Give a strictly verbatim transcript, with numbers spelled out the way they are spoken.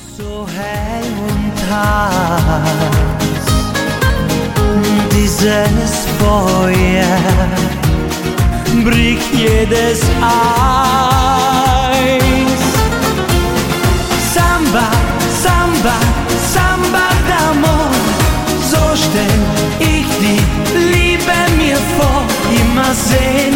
So hell und heiß, dieses Feuer bricht jedes Eis. Samba, Samba, Samba d'amor, so stell ich die Liebe mir vor, immer sehen.